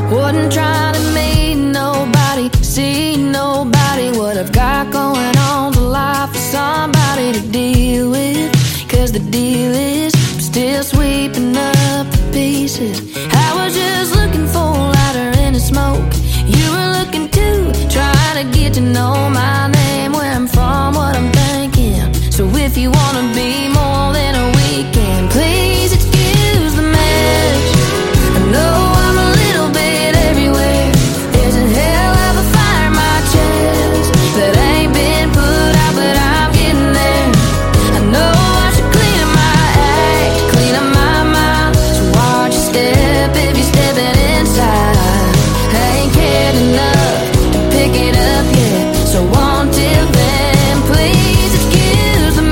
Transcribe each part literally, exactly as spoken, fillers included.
Wasn't trying to meet nobody, see nobody. What I've got going on's a life for somebody to deal with. Cause the deal is I'm still sweeping up the pieces. I was just looking for a lighter in the smoke. You were looking too, trying to get to know my name, where I'm from, what I'm thinking. So if you wanna be more than a weekend, please excuse the mess. I know I'm a little bit everywhere. There's a hell of a fire in my chest that ain't been put out, but I'm getting there. I know I should clean up my act, clean up my mind. So watch your step if you're stepping inside. I ain't cared enough to pick it up yet, so until then, please excuse the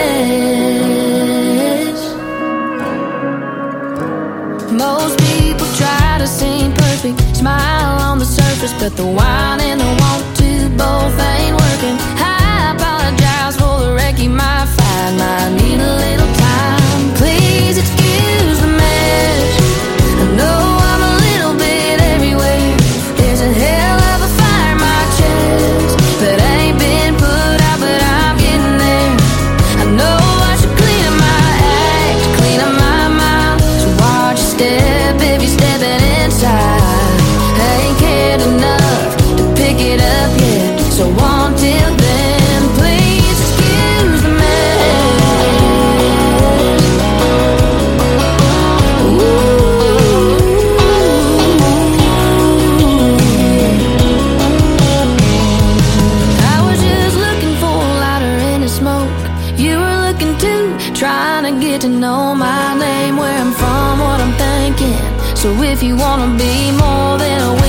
mess. Most people try to seem perfect, smile on the surface, but the wine and the want to both ain't working. I apologize for the wreck you might find, might need a little time. Please excuse the mess. I know I'm a little bit everywhere. There's a hell of a fire in my chest that ain't been put out, but I'm getting there. I know I should clean up my act, clean up my mind. So watch your step if you're stepping inside. I ain't cared enough to pick it up yet, so until then, please excuse the mess. I was just looking for a lighter in the smoke. You were looking too, trying to get to know my name, where I'm from, what I'm thinking. So if you wanna be more than a